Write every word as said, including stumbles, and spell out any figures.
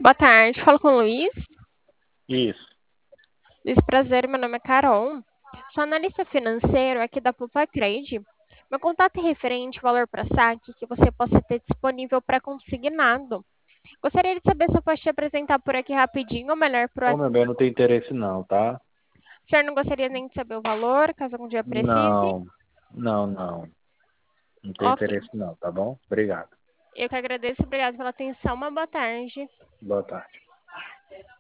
Boa tarde, falo com o Luiz. Isso. Luiz, prazer, meu nome é Carol. Sou analista financeiro aqui da Poupa Trade. Meu contato é referente ao valor para saque que você possa ter disponível para consignado. Gostaria de saber se eu posso te apresentar por aqui rapidinho, ou melhor, por Ô, meu bem, WhatsApp. não tem interesse não, tá? O senhor não gostaria nem de saber o valor, caso algum dia precise? Não, não, não. Não tem Ok, interesse não, tá bom? Obrigado. eu que agradeço, obrigado pela atenção, uma boa tarde. Boa tarde.